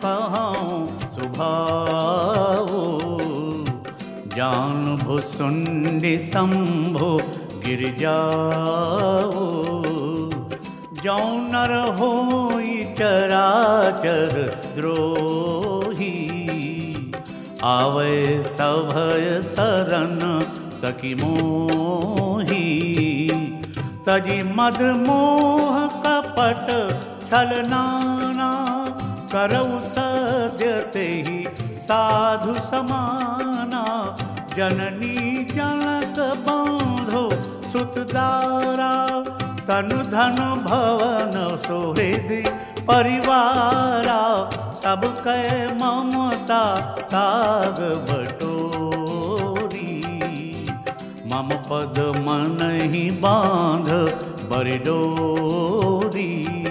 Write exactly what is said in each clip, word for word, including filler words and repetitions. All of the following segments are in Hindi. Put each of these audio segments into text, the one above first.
कहूँ सुभाओ। जान भुसुंडी शंभो गिर जाओ। जौ नर होई चराचर द्रोही। आवे सभय शरण सखी मोही। तजी मद मोह कपट छल नाना। करऊ सद्य तेहि साधु समाना। जननी जनक बंधु सुतदारा। तनु धन भवन सुहृदि परिवारा। सब कै ममता ताग बटोरी। मम पद मन ही बांध बरिडोरी।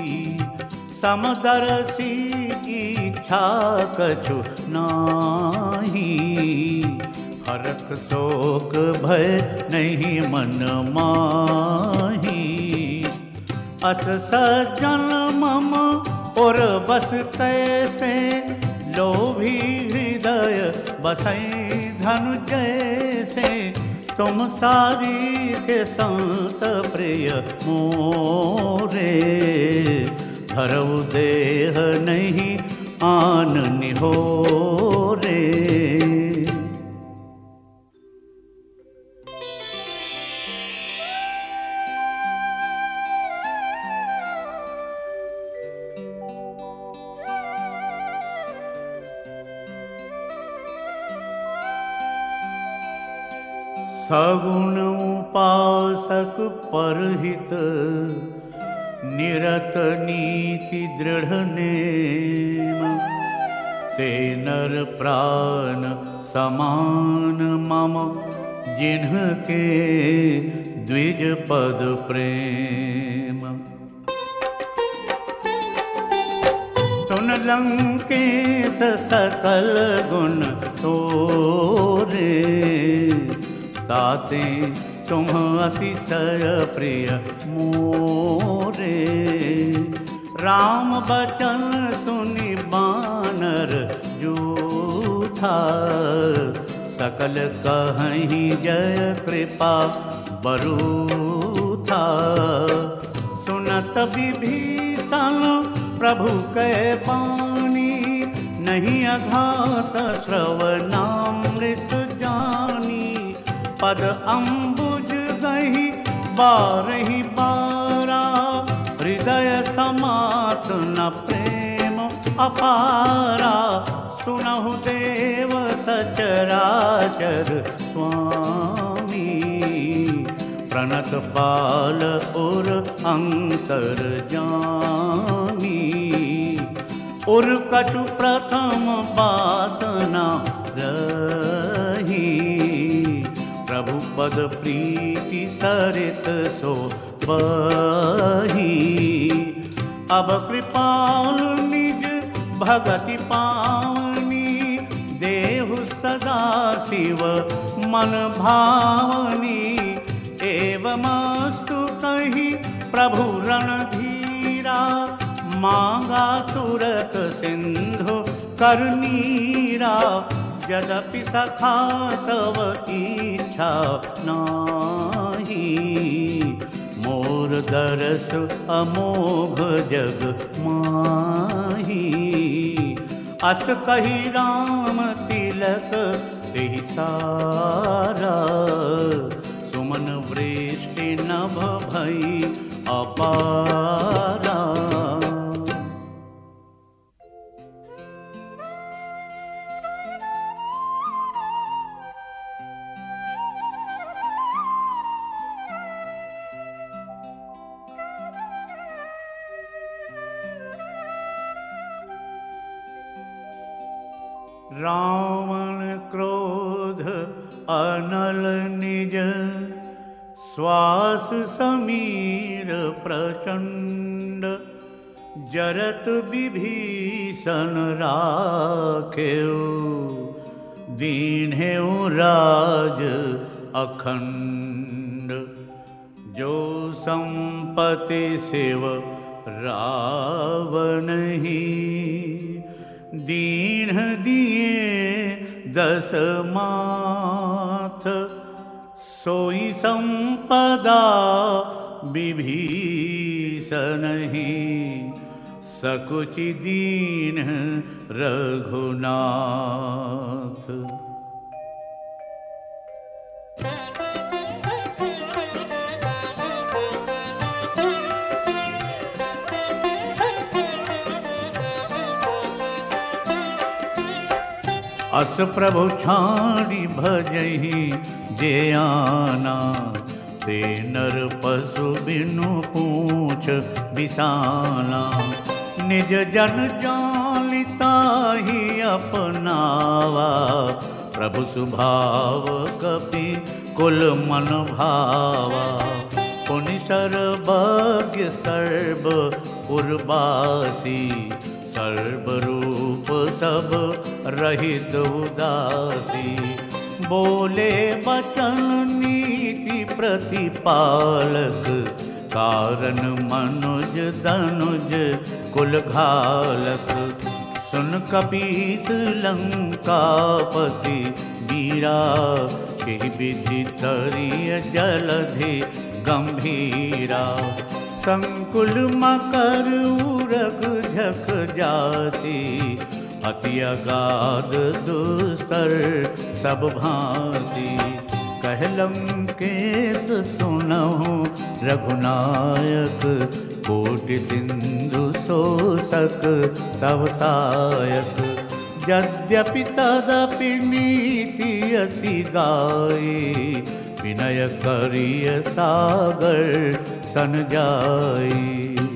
समदर्शी की इच्छा कछु नाही। हरख शोक भय नहीं मन माही। अस सज्जन मम और बस कैसे। लोभी हृदय बसै धनु जैसे। तुम सारी के संत प्रिय मोरे। धरऊ देह नहीं आन निहोरे। सगुण उपासक परहित। निरत नीति दृढ़ नेम। ते नर प्राण समान मम। जिन्हके द्विज पद प्रेम। सुन लंकेश सकल गुण तोरे। ताते तुम अतिशय प्रिय मोरे। राम बचन सुनि बानर जूठा। सकल कहीं जय कृपा बरूथा। सुनत विभीषण प्रभु कै बानी। नहीं अघात श्रवणामृत जानी। पद अम्बुज गही बारही बारा। हृदय समात न प्रेम अपारा। सुनहु देव सचराचर स्वामी। प्रणत पाल उर अंतर जामी। उर कछु प्रथम वासना रही। प्रभु पद प्रीति सरित सो बही। अब कृपाल निज भगति पावनी। देहु सदा शिव मन भावनी। एवमस्तु कही प्रभु रणधीरा। मांगा तुरत सिंधु करनीरा। यद्यपि सखा तव इच्छा नाही। मोर दरस अमोघ जग माही। अस कही राम तिलक तेहि सारा। सुमन वृष्टि नभ भई अपारा। रावण क्रोध अनल निज। श्वास समीर प्रचंड। जरत विभीषण राखेउ। दीन्हेउ राज अखंड। जो संपत्ति शिव रावण ही। दीन दिए दस माथ, सोई संपदा विभीषण ही, सकुचि दीन रघुनाथ। अस प्रभु छाड़ी भजहि जे आना, ते नर पशु बिनु पूछ बिसाना। निज जन जानिता ही अपनावा, प्रभु सुभाव कपि कुल मन भावा। पुनि सर्वज्ञ सर्व उर्वासी, सर्वरूप सब रहित उदासी। बोले वचन नीति प्रतिपालक, कारण मनुज धनुज कुल घालक। सुन कपीस लंकापति वीरा, केहि विधि तरिय जलधि गंभीरा। संकुल मकर उरग झक जाति, अति अगाध दुस्तर सब भांति। कहलम केस सुनहु रघुनायक, कोटि सिंधु शोषक तव सायक। यद्यपि तदपि नीति असि गाई, विनय करिय सागर सन जाई।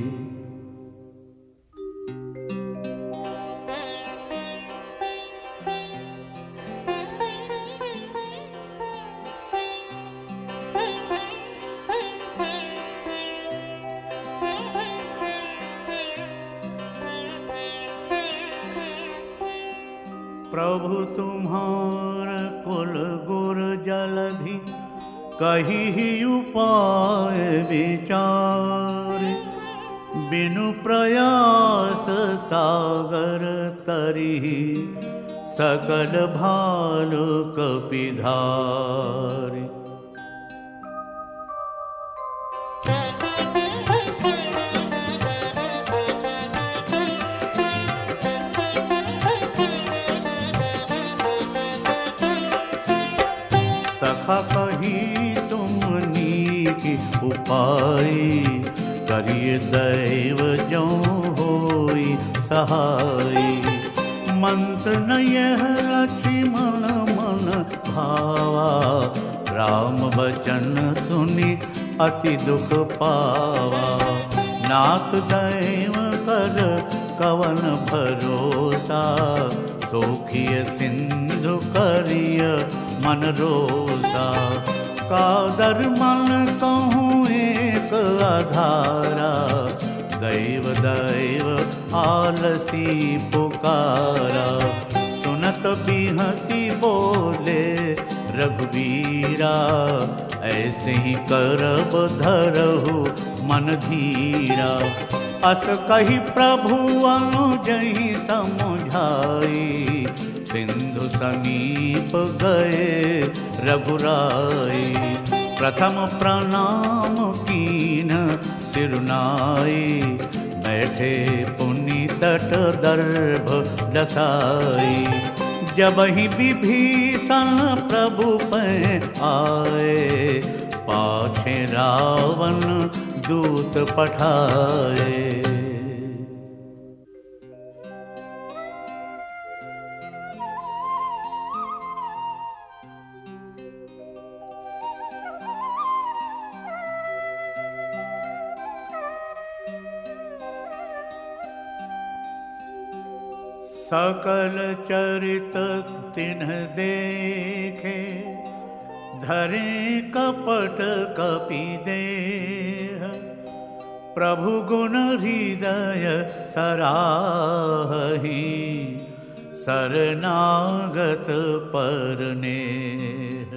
प्रभु तुम्हार कुल गुर जलधि, कही ही उपाय विचार। बिनु प्रयास सागर तरिहि, सकल भालु कपिधारि। सखा कही तुम नीति उपाय, करिए दैव जो होई सहाय। मंत्र न यह लक्ष्मण मन भावा, राम वचन सुनि अति दुख पावा। नाथ दैव कर कवन भरोसा, सोखिय सिंधु करिय मन रोसा। कादर मन कहूँ एक आधारा, दैव दैव आलसी पुकारा। सुनत बिहसी बोले रघुवीरा, ऐसे ही करब धरहु मन धीरा। अस कही प्रभु अनुजहि समुझाई, सिंधु समीप गए रघुराई। प्रथम प्रणाम कीन सिरुनाई, बैठे पुनि तट दर्भ दसाई। जब ही विभीषण प्रभु पे आए, पाछे रावण दूत पठाए। सकल चरित तिन्ह देखे, धरे कपट कपि देह। प्रभु गुण हृदय सराहि, शरणागत परनेह।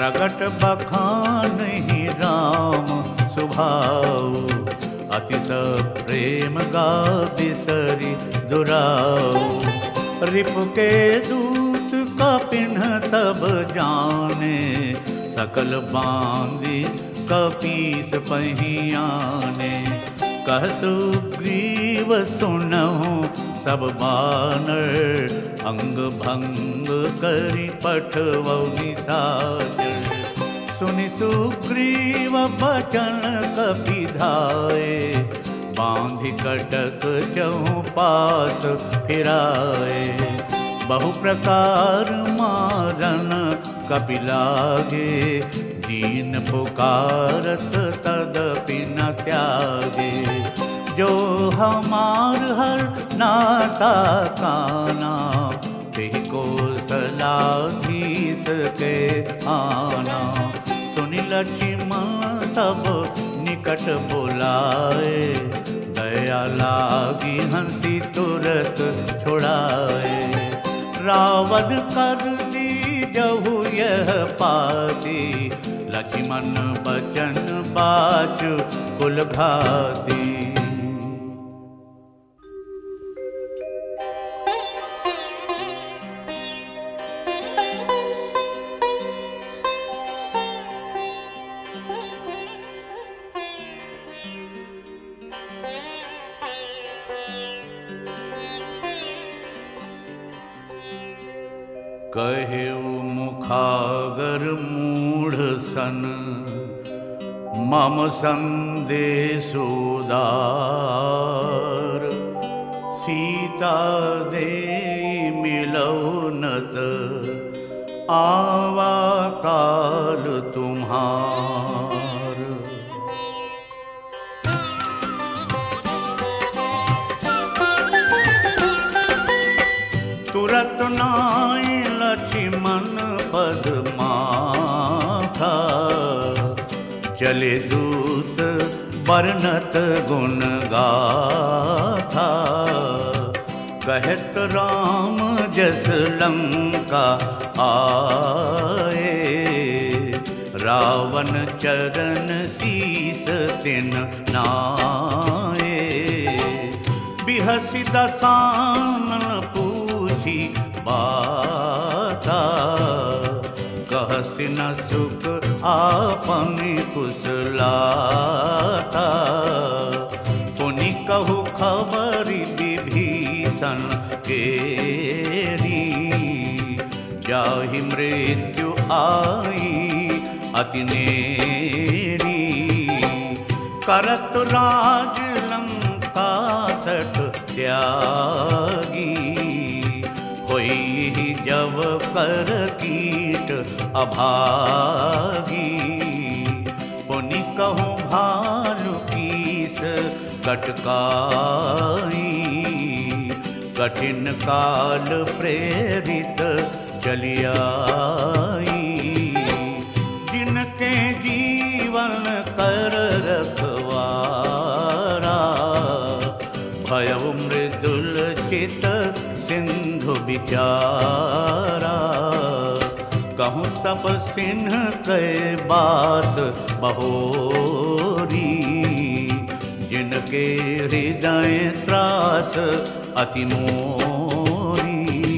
प्रगट बखान ही राम सुभाऊ, अतिश प्रेम गा बिसरी दुराऊ। रिपु के दूत कपिन तब जाने, सकल बांधी कपीस पहियाने। कह सुग्रीव सुनहु सब बानर, अंग भंग करि पठवौ निशाचर। सुनि सुग्रीव बचन कपि धाये, बांधि कटक चहु पास फिराए। बहु प्रकार मारन कपि लागे, दीन पुकारत तदपि न त्यागे। जो हमार हर नासा काना, तेहि कौशलाधीश के आना। सुनि लक्ष्मण सब निकट बुलाए, दया लागी हंसी तुरत छुड़ाए। रावण कर दी जहु यह पाती, लक्ष्मण बचन बाच कुल घाती। कहेउ मुखागर मूढ़ सन, मम संदेश उदार। सीता दे मिलौ नत, आवा काल तुम्हार। तुरत नाई लक्ष्मण पद माथा, चले दूत बरनत गुण गाथा। कहत राम जस लंका आए, रावण चरण शीस तिन नाए। बिहसि दसानन पूछी बाता, कहसि न सुख आपन कुशलाता। पुनि कहु खबरि विभीषण केरी, जाहि मृत्यु आई अति नेरी। करत राज लंका सठ त्यागी, होई जब कर कीट अभागी। पुनि कहूँ भालु कीस कटकाई, कठिन काल प्रेरित चलियाई। जिनके जीवन कर रखवारा, भयउ मृदुल चित सिंधु विचारा। कहूँ तप सिन्ह के बात बहोरी, जिनके हृदय त्रास अति मोरी।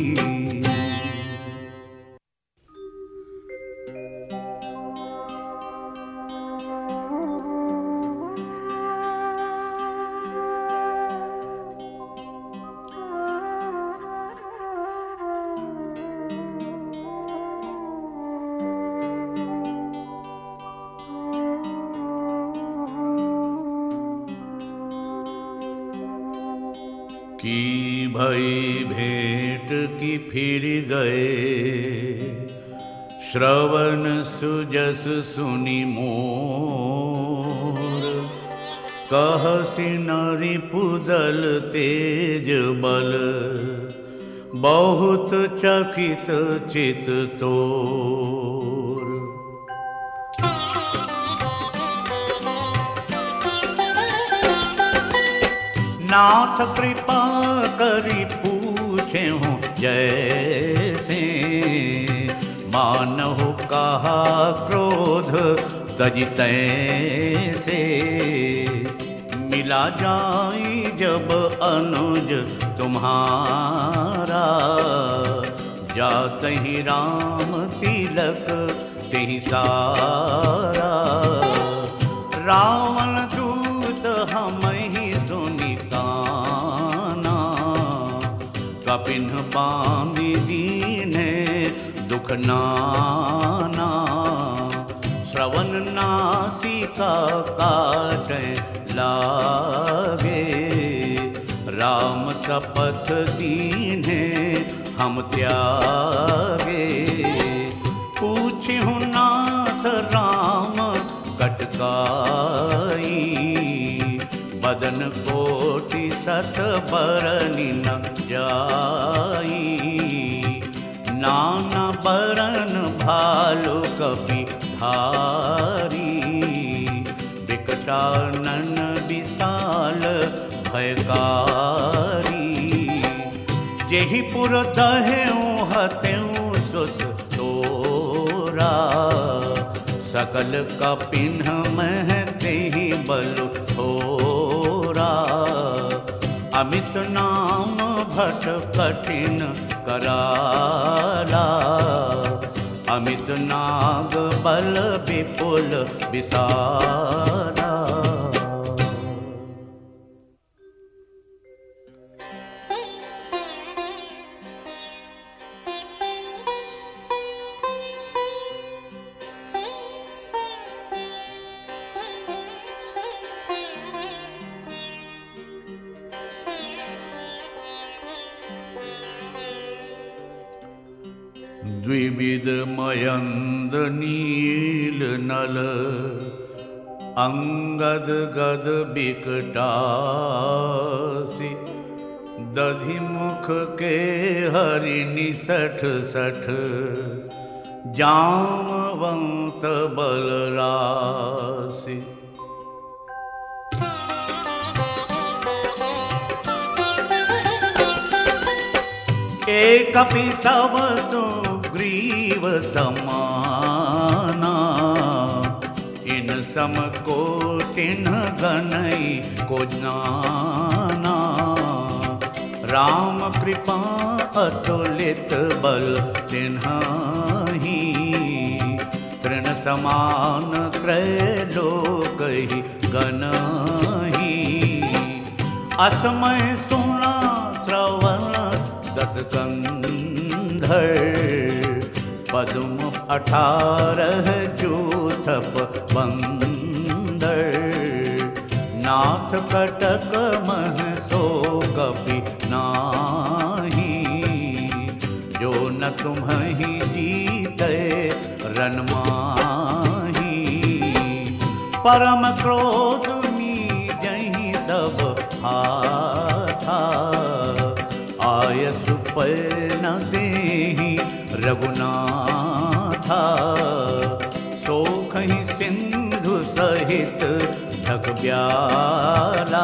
की भई भेंट की फिर गए, श्रवण सुजस सुनि मोर। कहसि नरिपुदल तेज बल, बहुत चकित चित तोर। नाथ कृपा करि पूछे हूँ जैसे, मानहु कहा क्रोध तजितै से, मिला जाई जब अनुज तुम्हारा, जातहि राम तिलक तिहि सारा। रावण दूत हमहि सुनि काना, कपिन बांधि दीन्हे दुख नाना। श्रवण नासिका काटै लागे, राम शपथ दीन्हे हम त्यागे। पूछहु नाथ राम कटकाई, बदन कोटि सत बरनि न जाई। नाना बरन भालु कपि धारी, विकटानन विशाल भयकारी। जेहि पुर दहेउ हतेउ सुत तोरा, सकल कपिन मह तेहि बल थोरा। अमित नाम भट कठिन कराला, अमित नाग बल विपुल विसारा। द्विविध मयंद नील नल, अंगद गद बिकटासी। दधि मुख के हरि निसठ सठ, जामवंत बलरासी। एक कपि सब सुग्रीव समाना, इन सम कोटिन गनई को जाना। राम कृपा अतुलित बल तिन्हाही, तृण समान त्रैलोकहि गनहि। असमय सुना श्रवण दस कंधर, पद्म अठारह जूथप बंदर। नाथ कटक मह सो कपि नाही, जो न तुम्हि जीते रन माही। परम क्रोध मीजहि सब हाथा, आय सुपै न देहि रघुनाथा। सोखहि सिंधु सहित ढक ब्याला,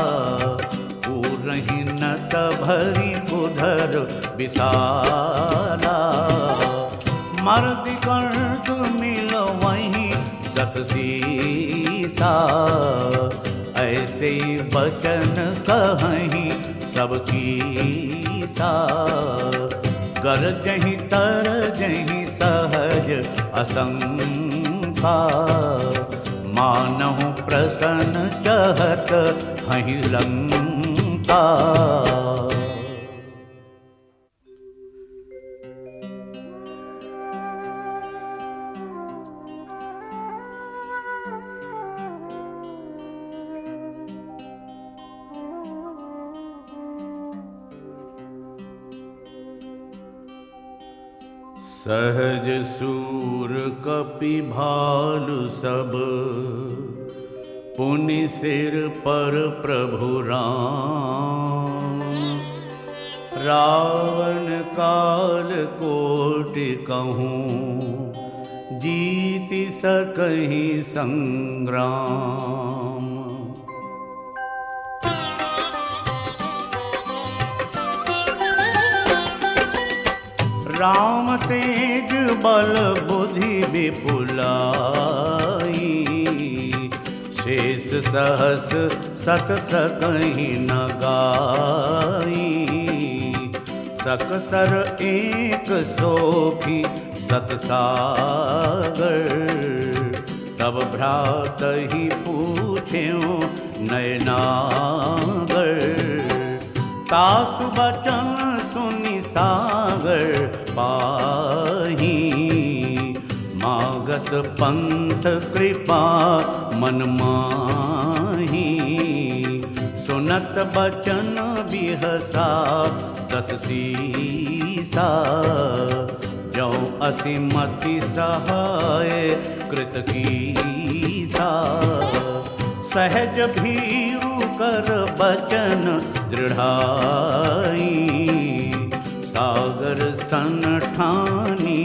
पूरहि नत भरि उधर विशाला। मर्दि कर्द मिलवहि दस सीसा, ऐसे बचन कहहि सबकी सा। गरजहि तरजहि सहज असंखा, मानहु प्रसन्न चहत हहि लंका। सहज सूर कपि भालु सब, पुनि सिर पर प्रभु राम। रावण काल कोटि कहूँ, जीति सकहि संग्राम। राम तेज बल बुद्धि विपुलाई, शेष सहस सत सकहि न गाई। सकसर एक सोखी सत सागर, तब भ्रातहि पूछ्यो नयनागर। तासु बचन सुनि सागर पाही, मागत पंथ कृपा मन माही। सुनत बचन बिहसा दस सीसा, जौ असिमति सहाय कृत कीसा। सहज भीरु कर बचन दृढ़ाई, सागर सन ठानी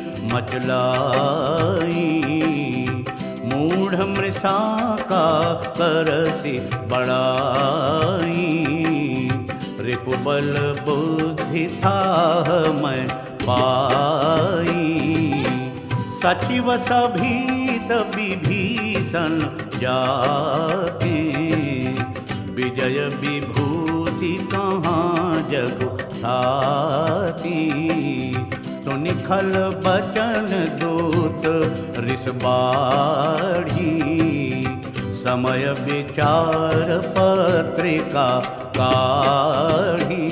मचलाई। मूढ़ मृषा का करसि बड़ाई, रिपुबल बुद्धि थाह मैं पाई। सचिव सभीत विभीषण जाके, विजय विभूति कहाँ जग ठाती। सुनिखल बचन दूत ऋष बाढ़ी, समय विचार पत्रिका काढ़ी।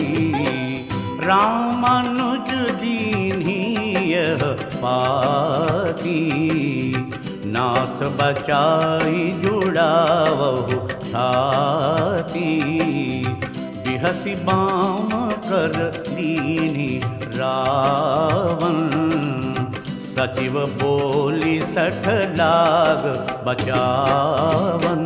रामानुज दीन्ही यह पाती, नाथ बचाई जुड़ावहु छाती। बिहसी बाम कर लीनी रावण, सचिव बोली सठ लाग बचावन।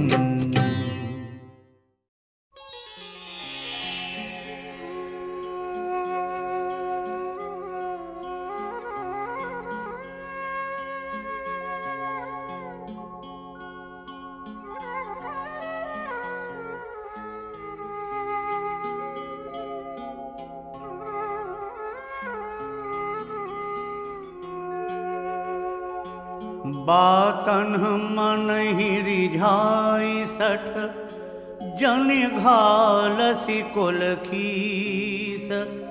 बातन मन ही रिझाई सठ, जन घालसी कुल खीस।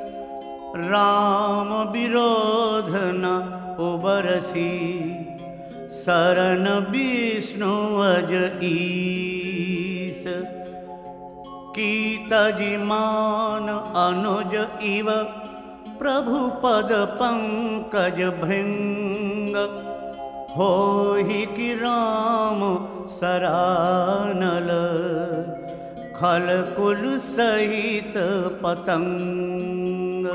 राम विरोध न उबरसी, शरण विष्णु अज ईस। कीतजिमान अनुज इव, प्रभु पद पंकज भृंग। होहि कि राम सरानल, खल कुल सहित पतंग।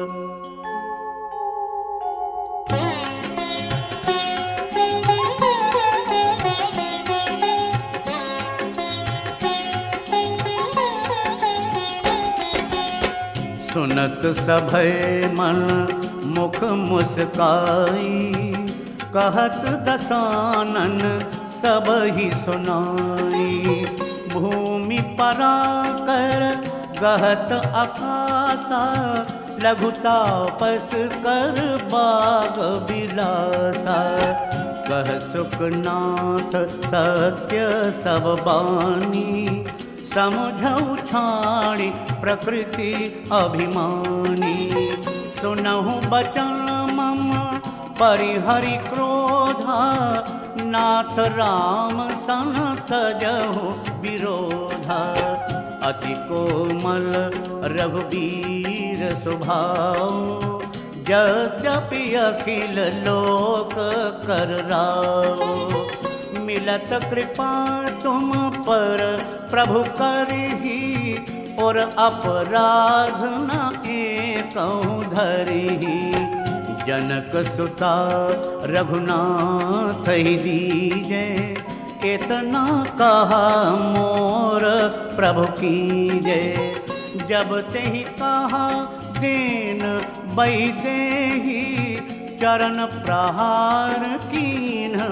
सुनत सभय मन मुख मुस्काई, कहत दसानन सब ही सुनाई। भूमि पराकर गहत आकाशा, लघुतापस कर बाग बिलासा। कह सुखनाथ सत्य सब बानी, समझऊ छाणी प्रकृति अभिमानी। सुनहु बचन मम परिहरि क्रोधा, नाथ राम सन तजहु विरोधा। अति कोमल रघुबीर स्वभाव, यद्यपि अखिल लोक कर राव। मिलत कृपा तुम पर प्रभु करही, और अपराध न एकहु धरही। जनक सुता रघुनाथ ही दीजे, इतना कहा मोर प्रभु कीजे। जब तेहि कहा दीन बैदेही, चरण प्रहार कीन्ह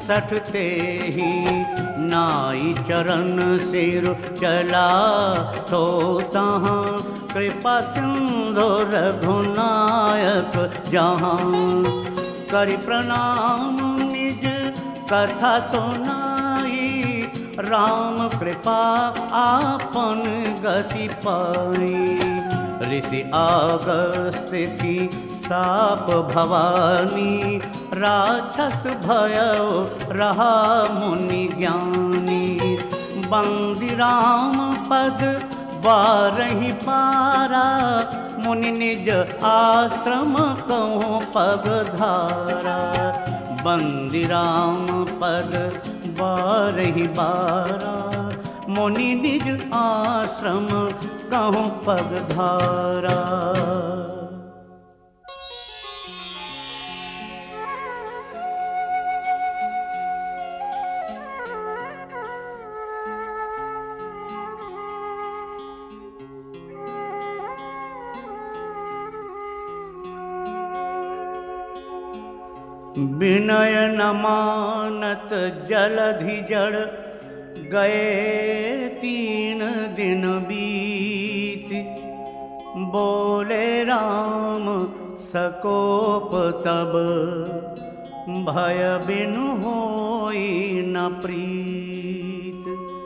सठते ही नाई चरण सिर चला सोता कृपा सिंधु रघुनायक जहाँ करि प्रणाम निज कथा सुनाई राम कृपा आपन गति पाई ऋषि आगस्त्य की साप भवानी राक्षस भयो रहा मुनि ज्ञानी बंदी राम पद बारहि पारा मुनि निज आश्रम कहूँ पग धारा बंदी राम पद बारहि बारा मुनि निज आश्रम कहूँ पग धारा। विनय न मानत जलधि जड़ गए तीन दिन बीत बोले राम सकोप तब भय बिनु होई न प्रीत।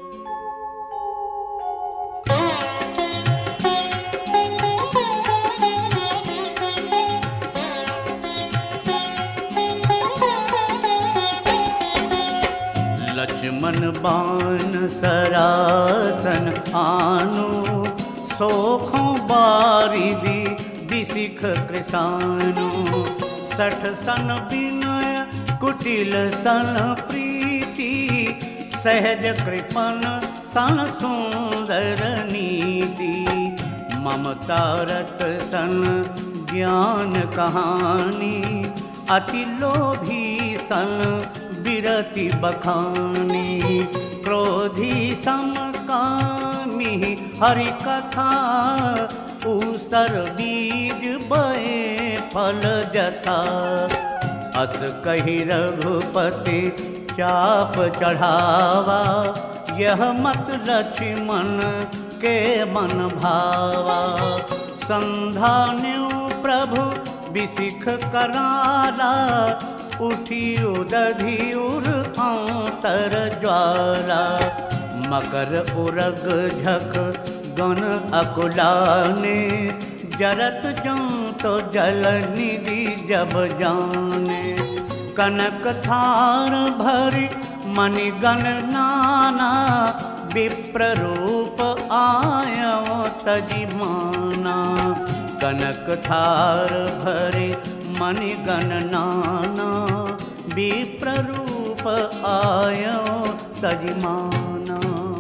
लक्ष्मण बाण सरासन आनु सोखों बारिदी बिसिख कृसानु सठ सन विनय कुटिल सन प्रीति सहज कृपन सन सुंदर नीति ममता रत सन ज्ञान कहानी अति लोभी सन बिरति बखानी क्रोधी समकामी हरि कथा ऊसर बीज बए फल जथा अस कही रघुपति चाप चढ़ावा यह मत लक्ष्मण के मन भावा संधान्यु प्रभु बिसिख कराला उठी उदधि उर अंतर ज्वाला मकर उरग झक गण अकुलाने जरत जाऊं तो जल निधि जब जाने कनक थार भरी मणिगण नाना विप्र रूप आयो तजि माना कनक थार भरी मणिगण नाना विप्र रूप आयो तजि माना।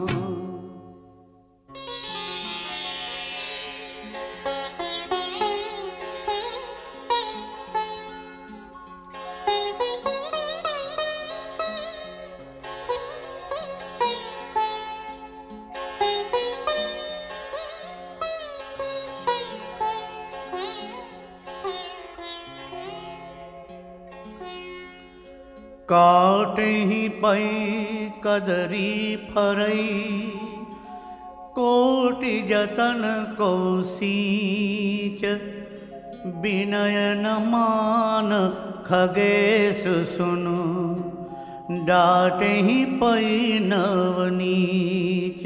काटहि पै कदरी फरई कोटि जतन को सींच विनय न मान खगेश सुनु डाटहि पै नवनीच।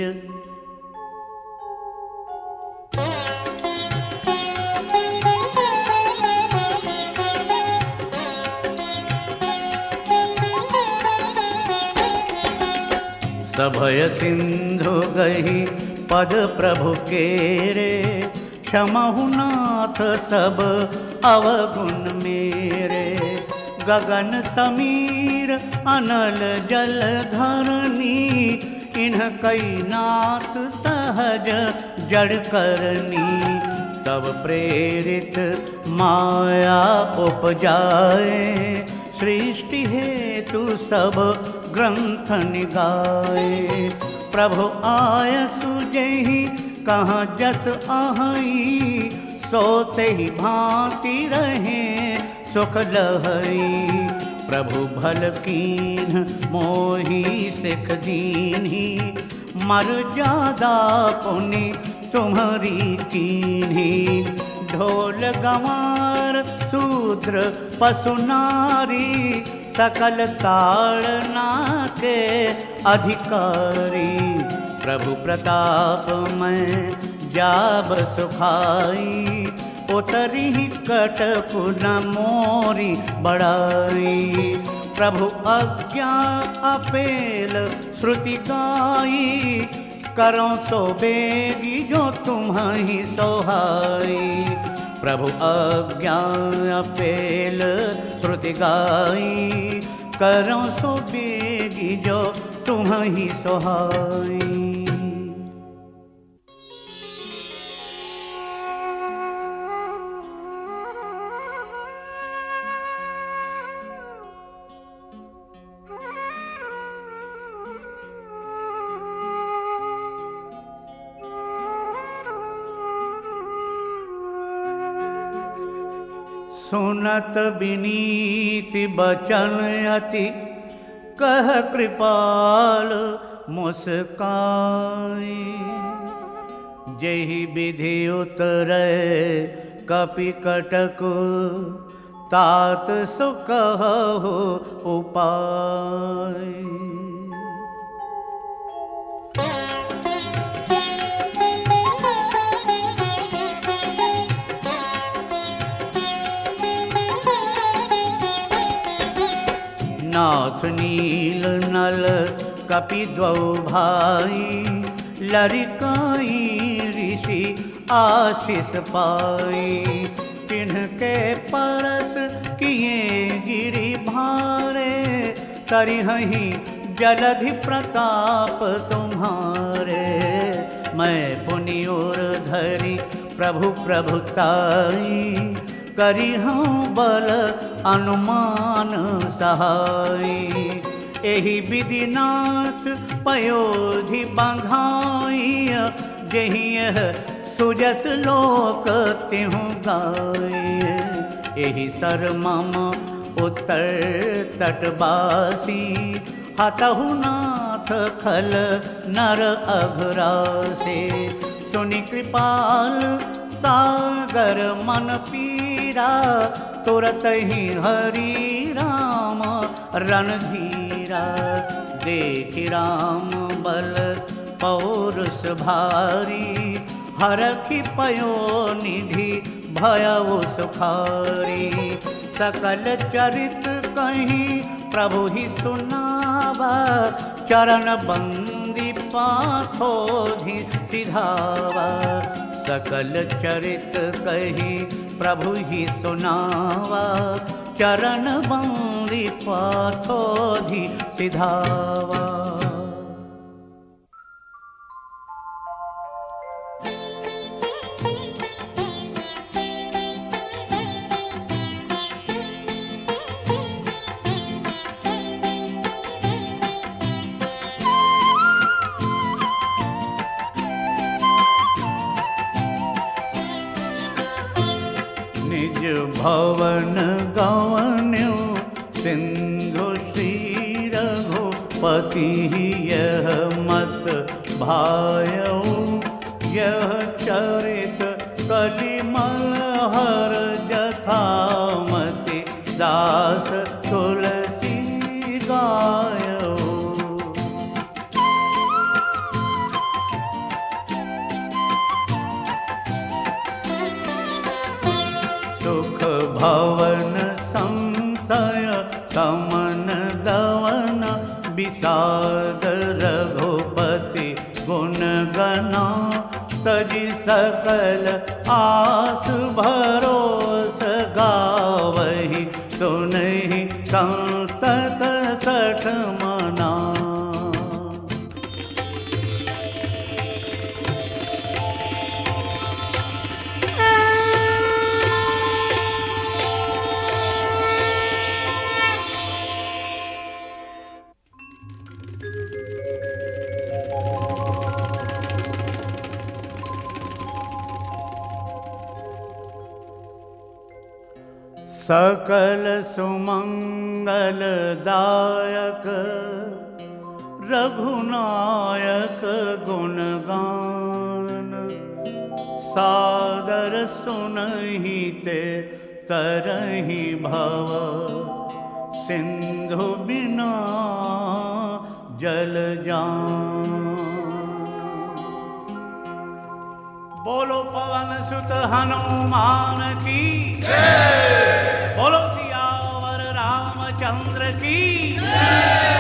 सभय सिंधु गही पद प्रभु केरे क्षमहु नाथ सब अवगुण मेरे गगन समीर अनल जल धरनी इन्ह कई नाथ सहज जड़ करनी तब प्रेरित माया उपजाए सृष्टि हेतु सब ग्रंथ निगाए प्रभु आय सुजहि कहाँ जस आहई सोते ही भांति रहे सुख लहई प्रभु भल कीन्ह मोही सिख दीन्ही, मर्यादा पुनि तुम्हारी कीन्ही। ढोल गंवार शूद्र पशु नारी, सकल ताड़ना के अधिकारी। प्रभु प्रताप में जाब सुखाई, उतरी कटकु न मोरी बड़ाई। प्रभु आज्ञा अपेल श्रुति गाई, करो सो बेगी जो तुम्हारी सोहाई। प्रभु आज्ञा अपेल श्रुति गाई, करो सो बेगी जो तुम्हारी सोहाई। सुनत विनीति बचन अति, कह कृपाल मुस्काई। जेहि विधि उतरै कपि कटकु, तात सो कहु उपाय। नाथ नील नल कपि द्वौ भाई, लरिकाई ऋषि आशीष पाई। तिनके परस किए गिरि भारे, करिहहि जलधि प्रताप तुम्हारे। मैं पुनि और धरि प्रभु प्रभुताई, करिहूँ बल अनुमान सहाई। एहि विधिनाथ पयोधि बंधाई, जेहि यह सुजस लोक तिहुँ गाय। एहि सर मम उत्तर तटवासी, हतहु नाथ खल नर अघरासे। सुनि कृपाल सागर मन पीरा, तुरत ही हरि राम रणधीरा। देखि राम बल पौरुष भारी, हरखि पयो निधि भयउ सुखारी। सकल चरित कहीं प्रभु ही सुनावा, चरण बंदी पाथोधि सिधावा। सकल चरित कही प्रभु ही सुनावा, चरण बंदी पाथोधि सिधावा। निज भवन गवन्यो सिंधु श्री रघुपति, यह मत भायौ यह चरित कलिमल हर जथामति। दास तुलसी गायौ। सुख भवन संशय समन दवन, विषाद रघुपति गुण गना। तजि सकल आस भरोस गावहि, सुनहि संतत सठ मना। सकल सुमंगलदायक रघुनायक गुणगान सादर सुनहि ते तरहि भव सिंधु बिना जल जान। बोलो पवन सुत हनुमान की जय, बोलो सियावर रामचंद्र की जय।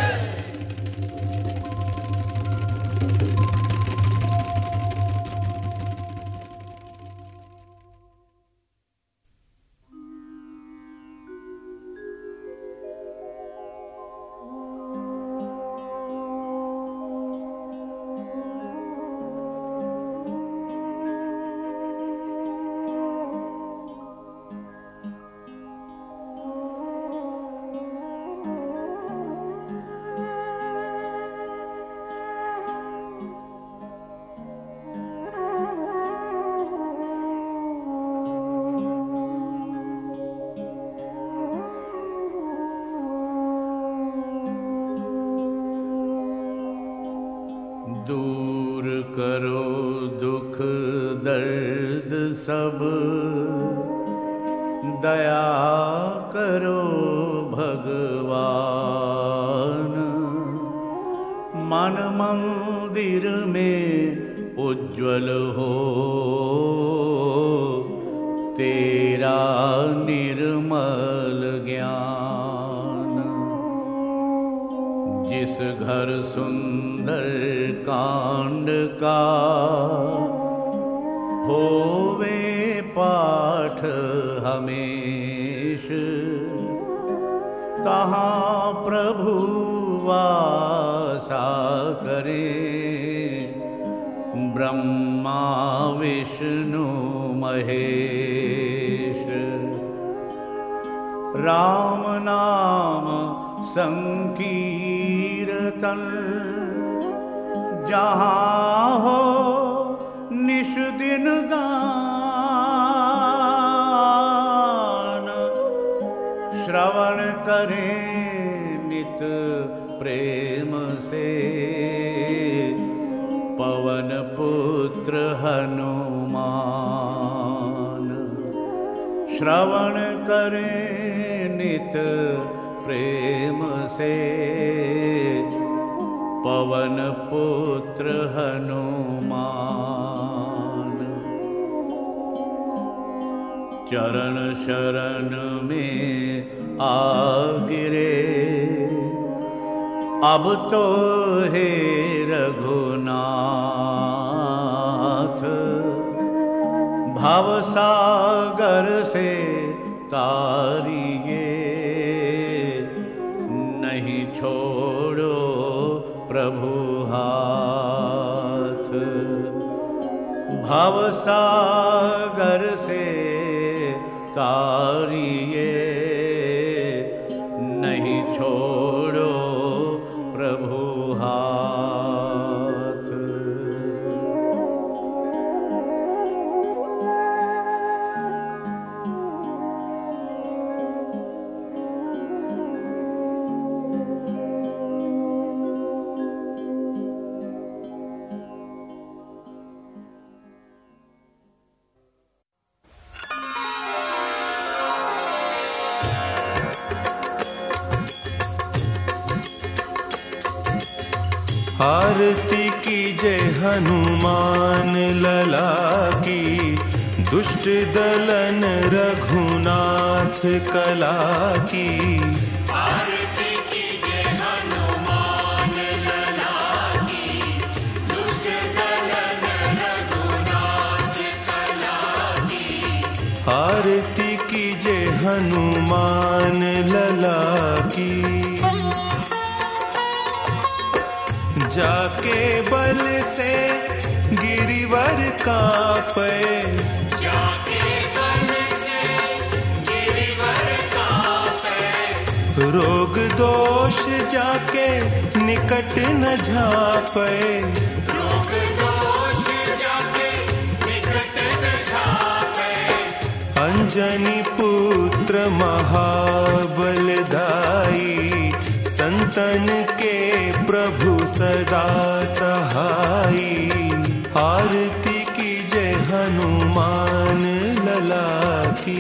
दूर करो दुख दर्द सब, दया करो भगवान। मन मंदिर में उज्ज्वल हो तेरा निर्मल ज्ञान। जिस घर सुंदर कांड का होवे पाठ हमेश, तहाँ प्रभु वासा करे ब्रह्मा विष्णु महेश। राम नाम संकीर्तन जहाँ हो निश दिन गान। श्रवण करें नित प्रेम से पवन पुत्र हनुमान। श्रवण करें नित प्रेम से पवन पुत्र हनुमान। चरण शरण में आ गिरे अब तो हे रघुनाथ। भवसागर से तारिए नहीं छोड़ो प्रभु हाथ। भवसागर से तारिए नहीं छोड़ो प्रभु हाथ। आरती कीजय हनुमान लला की, दुष्ट दलन रघुनाथ कला की। आरती कीजय हनुमान लला की, दुष्ट दलन रघुनाथ कला की। आरती कीजय हनुमान लला की। जाके बल से गिरिवर कांपे, जाके बल से गिरिवर कांपे। रोग दोष जाके निकट न झापे, रोग दोष जाके निकट न झापे। अंज अंजनी पुत्र महाबलदाई, संतन के प्रभु सदा सहाई। आरती कीजे हनुमान लला की।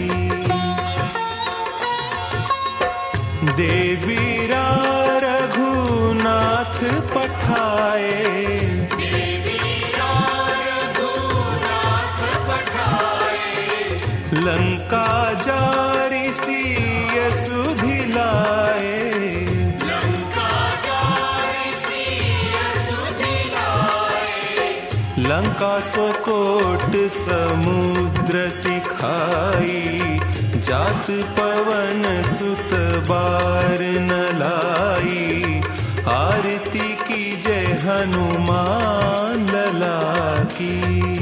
देवीरा रघुनाथ पठाए, लंका जारी सिय सुधिलाए। लंका जारी सिय सुधिलाए। लंका सो कोट समुद्र सिखाई, जात पवन सुत बार न लाई। आरती कीजे हनुमान लला की।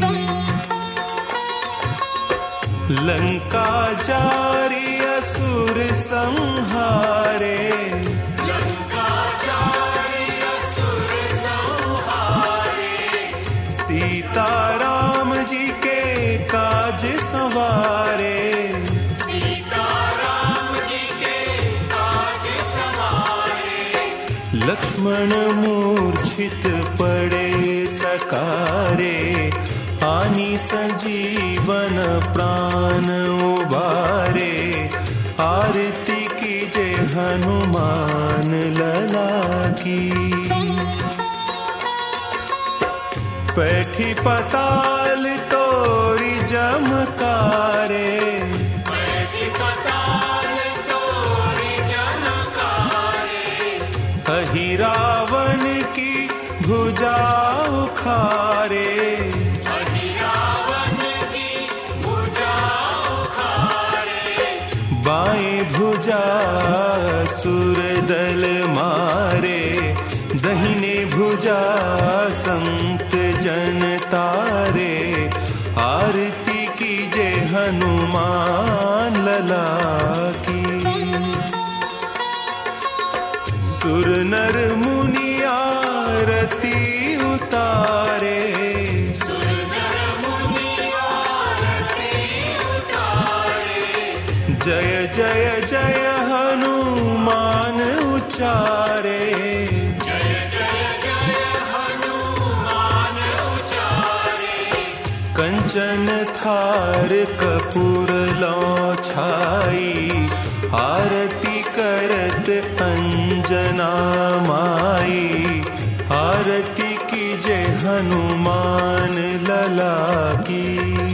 लंका जारी असुर संहारे, लंका जारी असुर संहारे। सीता राम जी के काज संवारे। सीता राम जी के काज संवारे। लक्ष्मण मूर्छित पड़े सकारे, आनी संजीवन प्राण उबारे। आरती कीजे हनुमान लला की। पैठी पताल तोरी जमकारे, बैठी पताल तोरी जनकारे। अहि रावण की भुजा उखारे। बाएं भुजा सुर दल मारे, दहिने भुजा संत जन तारे। आरती कीजे हनुमान लला की। सुर नर मुनि आरती उतारे, जय जय जय हनुमान उचारे। जय जय जय हनुमान उचारे। कंचन थार कपूर लौछाई, आरती करत अंजना माई। आरती कीजे हनुमान लला की।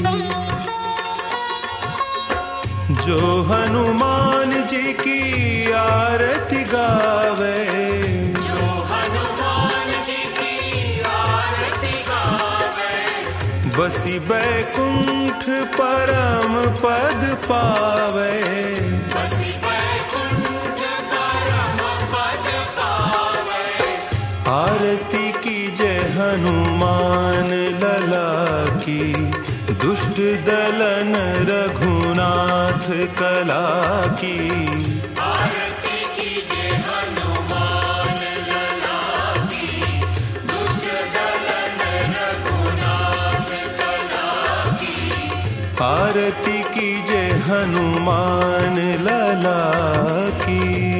जो हनुमान जी की आरती गावे, जो हनुमान जी की आरती गावे। बसी बैकुंठ परम पद पावे। बसी बैकुंठ परम पद पावे। आरती कीजे हनुमान लला की। दुष्ट दलन रघुनाथ कला की। आरती कीजे हनुमान लला की। दुष्ट दलन रघुनाथ कला की। आरती कीजे हनुमान लला की।